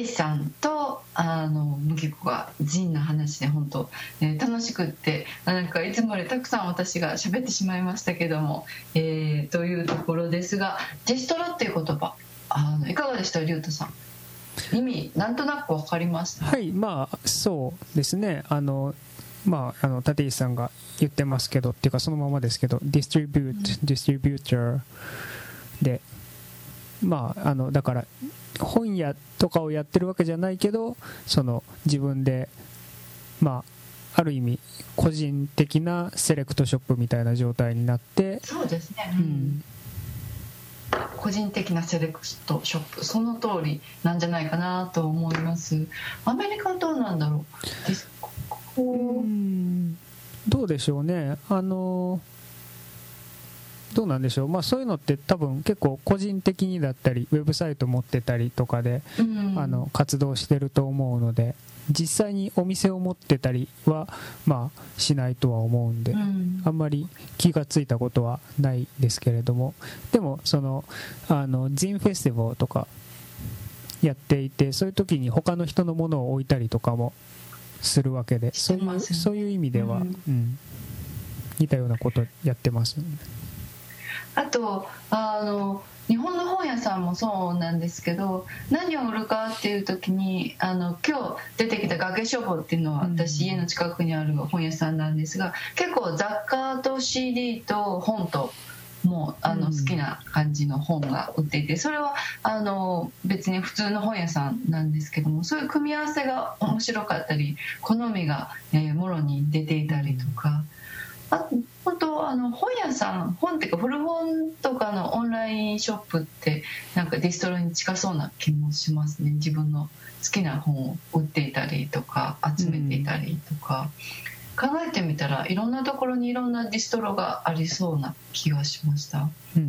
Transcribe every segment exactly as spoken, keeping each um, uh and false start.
石さんとあの麦子がジンの話で本当、えー、楽しくってなんかいつもよりたくさん私が喋ってしまいましたけども、えー、というところですが、ディストロっていう言葉あのいかがでした龍太さん。意味なんとなく分かりました？ はい、まあそうですね、あのまああの立石さんが言ってますけどっていうかそのままですけど、ディストリビュート、ディストリビューターで、まああのだから本屋とかをやってるわけじゃないけど、その自分でまあある意味個人的なセレクトショップみたいな状態になって、 そうですね、 うん、 個人的なセレクトショップ、その通りなんじゃないかなと思います。アメリカはどうなんだろう。ディスコうん、どうでしょうね、あのどうなんでしょう、まあ、そういうのって多分結構個人的にだったりウェブサイト持ってたりとかで、うん、あの活動してると思うので、実際にお店を持ってたりは、まあ、しないとは思うんで、うん、あんまり気がついたことはないですけれども、でもそのあのジンフェスティバルとかやっていて、そういう時に他の人のものを置いたりとかもするわけで、そういう、そういう意味では、うんうん、似たようなことやってますね。 あとあの日本の本屋さんもそうなんですけど、何を売るかっていう時にあの今日出てきた崖書房っていうのは私家の近くにある本屋さんなんですが、結構雑貨と シーディー と本ともうあの好きな感じの本が売っていて、それはあの別に普通の本屋さんなんですけども、そういう組み合わせが面白かったり好みが、えー、もろに出ていたりとか、あ本当あの本屋さん、本っていうか古本とかのオンラインショップってなんかディストロに近そうな気もしますね。自分の好きな本を売っていたりとか集めていたりとか、うん、考えてみたらいろんなところにいろんなディストロがありそうな気がしました、うんうん、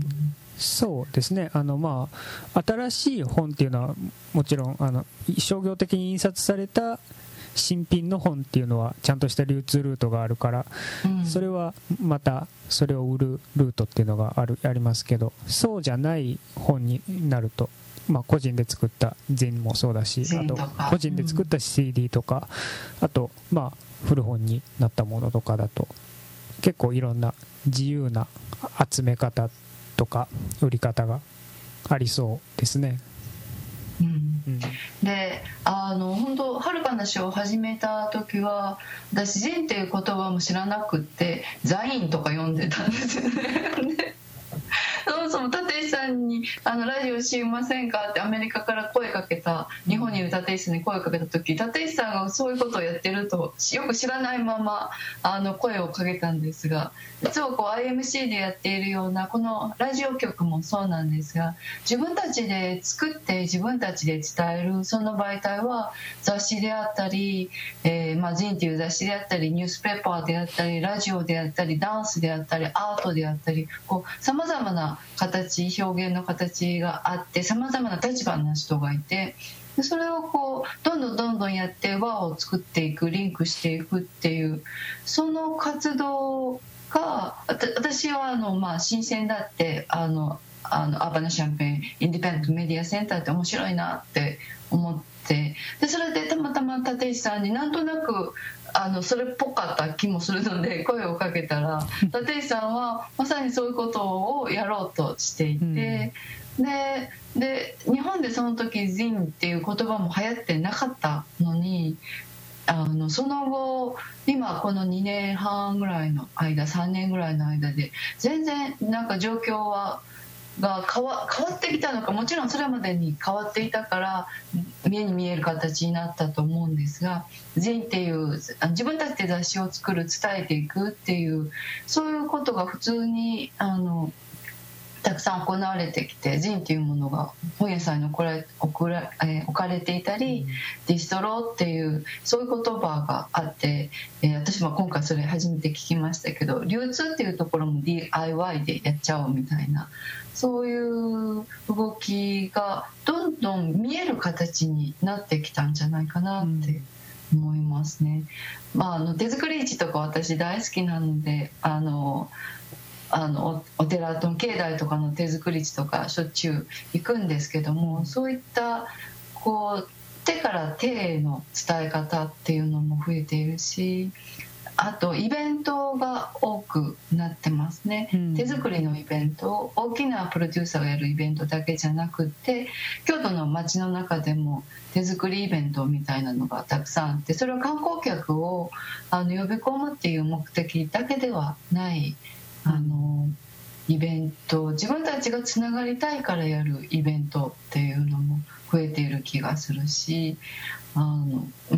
そうですね、あの、まあ、新しい本っていうのはもちろんあの商業的に印刷された新品の本っていうのはちゃんとした流通ルートがあるから、うん、それはまたそれを売るルートっていうのがある、ありますけど、そうじゃない本になると、まあ、個人で作ったジンもそうだし、あと個人で作った シーディー とか、うん、あとまあ古本になったものとかだと結構いろんな自由な集め方とか売り方がありそうですね。 うんうん、であの本当はるかなしを始めた時は私ジンっていう言葉も知らなくってザインとか読んでたんですよね。そもそも立石さんにあのラジオしませんかってアメリカから声かけた、日本にいる立石さんに声かけた時、立石さんがそういうことをやってるとよく知らないままあの声をかけたんですが、実はこう アイエムシー でやっているようなこのラジオ局もそうなんですが、自分たちで作って自分たちで伝えるその媒体は雑誌であったり、えーまあ、ジンっていう雑誌であったりニュースペーパーであったりラジオであったりダンスであったりアートであったり、さまざまな形、表現の形があってさまざまな立場の人がいて、それをこうどんどんどんどんやって輪を作っていく、リンクしていくっていうその活動が私はあの、まあ、新鮮だって、あのあのアーバナ・シャンペンインディペンデントメディアセンターって面白いなって思って、でそれでたまたま立石さんになんとなくあのそれっぽかった気もするので声をかけたら立石さんはまさにそういうことをやろうとしていて、うん、で, で日本でその時ジンっていう言葉も流行ってなかったのに、あのその後今このにねんはんぐらいの間さんねんぐらいの間で全然なんか状況はが変 わ, 変わってきたのか、もちろんそれまでに変わっていたから目に見える形になったと思うんですが、ジンっていう自分たちで雑誌を作る、伝えていくっていうそういうことが普通にあのたくさん行われてきて、ジンっていうものが本屋さんに置かれ、置ら、えー、置かれていたり、うん、ディストロっていうそういう言葉があって、えー、私も今回それ初めて聞きましたけど、流通っていうところも ディーアイワイ でやっちゃおうみたいな、そういう動きがどんどん見える形になってきたんじゃないかなって思いますね、うん。まあ、あの手作り市とか私大好きなので、あのあの お, お寺と境内とかの手作り市とかしょっちゅう行くんですけども、そういったこう手から手への伝え方っていうのも増えているし、あとイベントが多くなってますね、うん、手作りのイベント、大きなプロデューサーがやるイベントだけじゃなくて、京都の街の中でも手作りイベントみたいなのがたくさんあって、それは観光客をあの呼び込むっていう目的だけではないあのイベント、自分たちがつながりたいからやるイベントっていうのも増えている気がするし、あの、うん、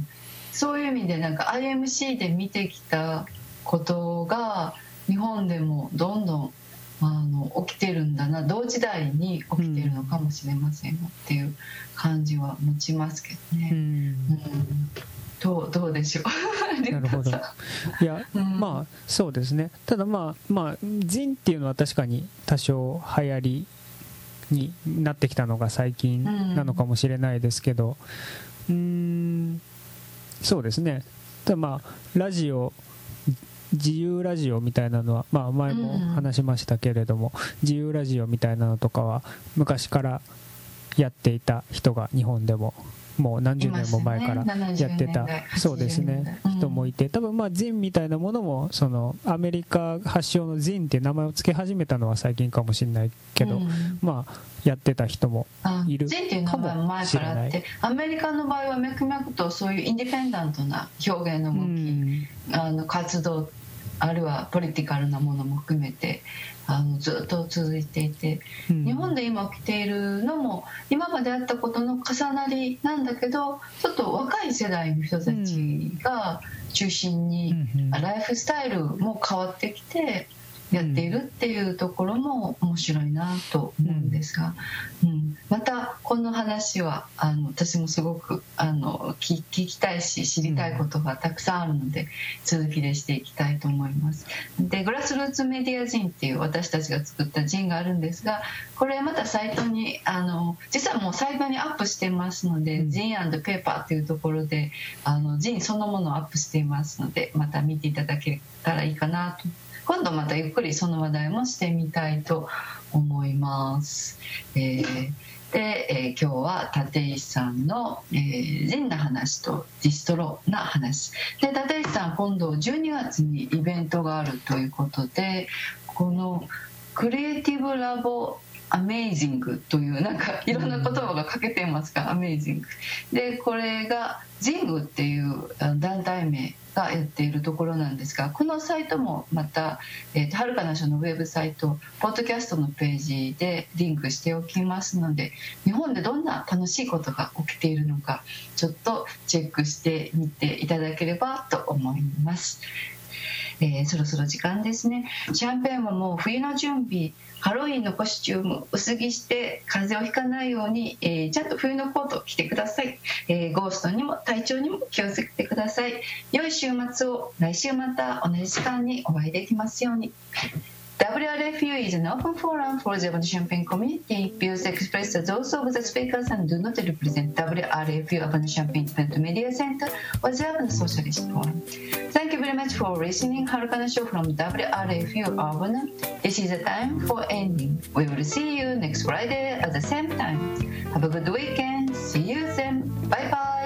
そういう意味でなんか アイエムシー で見てきたことが日本でもどんどんあの起きてるんだな、同時代に起きてるのかもしれませんっていう感じは持ちますけどね、うんうん、どう、どうでしょうなるほど。いや、うん、まあそうですね。ただまあまあジンっていうのは確かに多少流行りになってきたのが最近なのかもしれないですけど、うーん、そうですね。ただまあラジオ、自由ラジオみたいなのは、まあ、前も話しましたけれども、自由ラジオみたいなのとかは昔からやっていた人が日本でももう何十年も前からやってた、そうですね、人もいて、多分まあジンみたいなものもそのアメリカ発祥のジンって名前を付け始めたのは最近かもしれないけど、まあやってた人もいるかもしれない。ジンっていう名前前からあって、 アメリカの場合は脈々とそういうインディペンダントな表現の動き、あの活動、あるいはポリティカルなものも含めてあのずっと続いていて、うん、日本で今起きているのも今まであったことの重なりなんだけど、ちょっと若い世代の人たちが中心に、うん、ライフスタイルも変わってきてやっているっていうところも面白いなと思うんですが、うんうん、またこの話はあの私もすごくあの 聞, 聞きたいし知りたいことがたくさんあるので、うん、続きでしていきたいと思います。でグラスルーツメディアジンっていう私たちが作ったジンがあるんですが、これまたサイトにあの実はもうサイトにアップしてますので、うん、ジン&ペーパーっていうところであのジンそのものをアップしていますので、また見ていただけたらいいかなと。今度またゆっくりその話題もしてみたいと思います。えー、で、えー、今日は立石さんの、えー、ジンな話とディストロな話で、立石さん今度じゅうにがつにイベントがあるということで、このクリエイティブラボアメイジングというなんかいろんな言葉が欠けていますが、アメイジングで、これがジングっていう団体名がやっているところなんですが、このサイトもまた、えーと、はるかな書のウェブサイトポッドキャストのページでリンクしておきますので、日本でどんな楽しいことが起きているのかちょっとチェックしてみていただければと思います。えー、そろそろ時間ですね。シャンペーンももう冬の準備、ハロウィンのコスチューム薄着して風邪をひかないように、えー、ちゃんと冬のコート着てください、えー、ゴーストにも体調にも気をつけてください。良い週末を。来週また同じ時間にお会いできますように。ダブリューアールエフユー is an open forum for the Havana-Champaign community. Views expressed are those of the speakers and do not represent ダブリューアールエフユー Havana-Champaign Independent Media Center or the Havana Socialist Forum. Thank you very much for listening. Harukana Show from ダブリューアールエフユー Havana. This is the time for ending. We will see you next Friday at the same time. Have a good weekend. See you then. Bye bye.